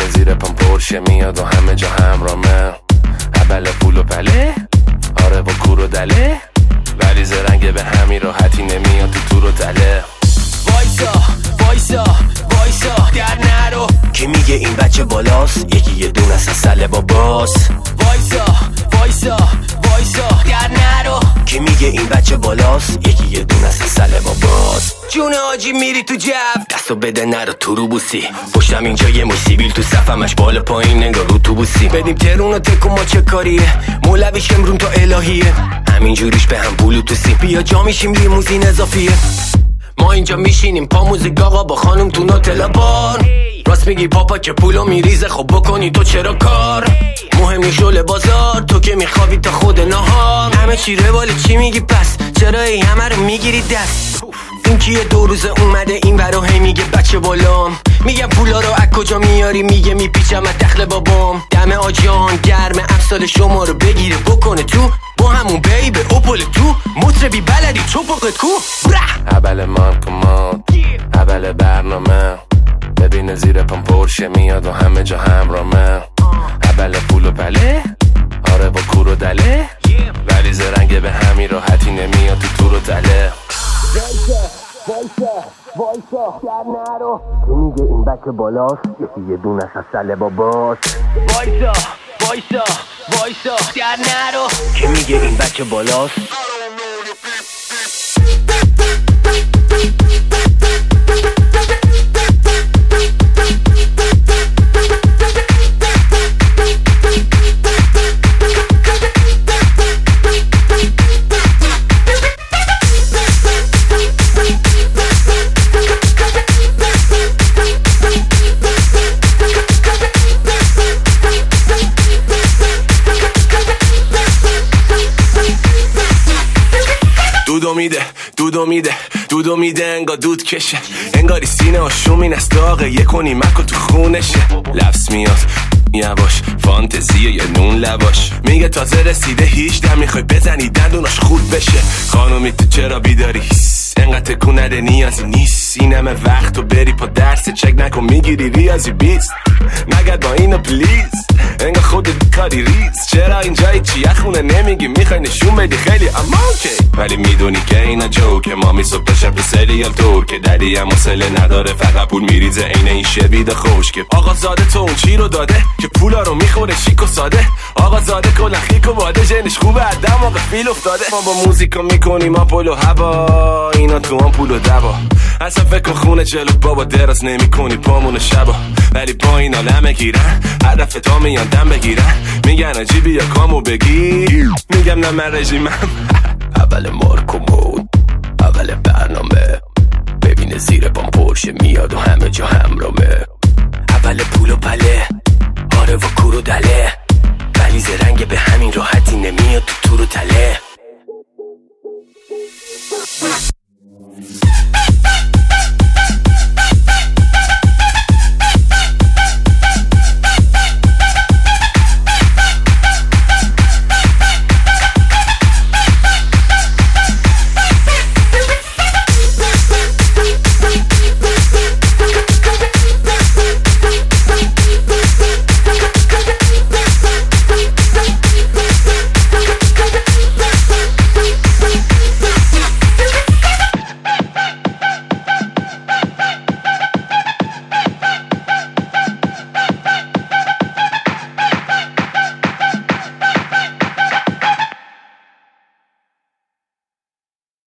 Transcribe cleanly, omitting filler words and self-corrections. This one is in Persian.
ببینه زیر پام پرشه میاد و همه جا همرامه. اول پول و پله، آره با کور و دله، ولی زرنگ به همین راحتی نمیاد تو تور و تله. وایسا وایسا وایسا در نرو، که میگه این بچه بالاست، یکی یه دونه از سله باباست. وایسا وایسا وایسا در نرو، که میگه این بچه بالاست، یکی یه دونه از سله باباست. جون آجی میری تو جب، دستو بده نرو تو رو بوسی، پشتم اینجا یه موسیبیل تو صفمش بالا پایین نگاه رو تو بوسی. بدیم ترون و تکو ما چه کاریه، مولویش امرون تا الهیه، همینجوریش به هم بلوتوسی. بیا جا میشیم لیموزین اضافیه، ما اینجا میشینیم پا موزیک آقا با خانم تو نوتلا بار. راست میگی پاپا که پولو میریزه، خب بکنی تو چرا کار؟ مهم نیست شل بازار، تو که میخوابی تا خود نهار. همه چی رواله چی میگی پس، چرا ای همه رو میگیری دست؟ این کیه 2 روز اومده این برا هی میگه بچه بالام. میگم پولا رو از کجا میاری، میگه میپیچم از دخل بابام. دم آجان گرم امسال شما رو بگیره بکنه تو، با همون بیبه اوپل تو مطربی بلدی چوپقت کو. اول مارکومات، اول برنامه، ببینه زیر پام پرشه میاد و همه جا همرامه. اول پول و پله، آره با کور و دله، ولی زرنگ به همین راحتی نمیاد تو تور و تله. وایسا در نرو، که میگه این بچه بالاست، یکی یه دونه از سله باباست. وایسا وایسا وایسا در نرو، که میگه این بچه بالاست. دودو میده انگار دود کشه، انگاری سینه آشومین از داغه، یک و نیمک و تو خونشه. لفظ میاد یواش، فانتزیه یه نون لواش، میگه تازه رسیده هیچ دم میخوای بزنی دندوناش خود بشه. خانومی تو چرا بیداری، انقدر تکون نده نیازی نیست، این همه وقت و بری پا درس چک نکن میگیری ریاضی 20. نگرد با اینو پلیز، انگار خودت کاری ریز، چرا اینجایی چیه خونه نمیگی میخوای نشون بدی خیلی اما اوکی، ولی میدونی که اینا جوکه. مامی صبح تا شب سریال تور که دری هم حوصله نداره، فقط پول میریزه عین این شوید خوش. که آقا زاده تو اون چی رو داده که پولا رو میخوره شیک و ساده؟ آقا زاده کلا خیک و باده، جنش خوبه عدم آقا فیل افتاده. ما با موزیکا میکنیم آپول و هوا، اینا تو هم پول و دوا. اصلا فکر خونه جلو بابا دراز نمی کنی پامون شبا، ولی با این آلمه گیرن هدف تا میان دم بگیرن، میگن عجیبی یا کامو بگیر، میگم نه من رژیمم. اول مارکو مود، اول برنامه، ببینه زیر پام پرشه میاد و همه جا همرامه. اول پول و پله، آره و کور و دله،